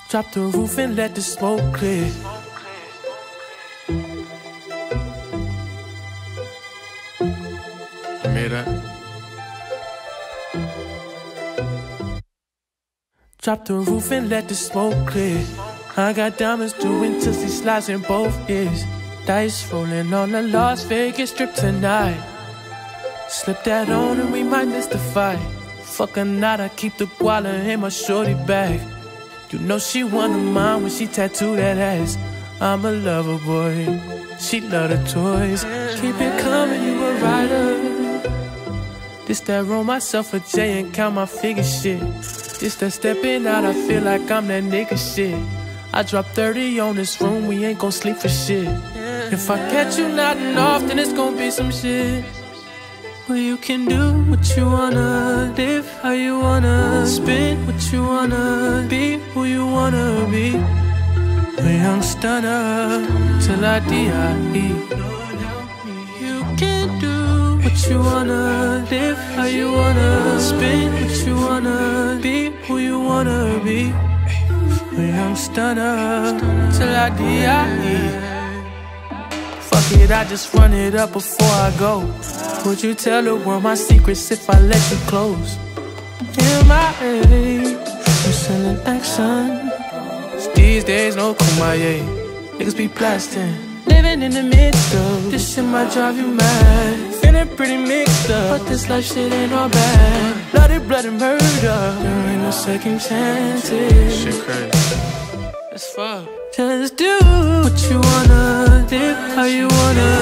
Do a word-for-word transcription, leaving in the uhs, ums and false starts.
Drop the roof and let the smoke clear. I made that. Drop the roof and let the smoke clear. I got diamonds doing tootsie slides in both ears. Dice rolling on the Las Vegas Strip tonight. Slip that on and we might miss the fight. Fuck or not, I keep the guala in my shorty bag. You know she one of mine when she tattooed that ass. I'm a lover boy, she love the toys. Keep it coming, you a rider. This that roll myself a J and count my figure shit. This that stepping out, I feel like I'm that nigga shit. I drop thirty on this room, we ain't gon' sleep for shit. If I catch you nodding off, then it's gon' be some shit. Well, you can do what you wanna, live how you wanna, spin what you wanna, be who you wanna be. A young stunner, till I D I E. You can do what you wanna, live how you wanna, spin what you wanna, be who you wanna be. A young stunner, till I D I E. Fuck it, I just run it up before I go. Would you tell the world my secrets if I let you close? M I A, you selling action. These days, no kumbaya. Niggas be blasting. Living in the midst of this shit might drive you mad. Feeling pretty mixed up, but this life shit ain't all bad. Bloody, bloody murder, there ain't no second chances. Shit crazy. That's fuck. Just do what you wanna, live how you wanna,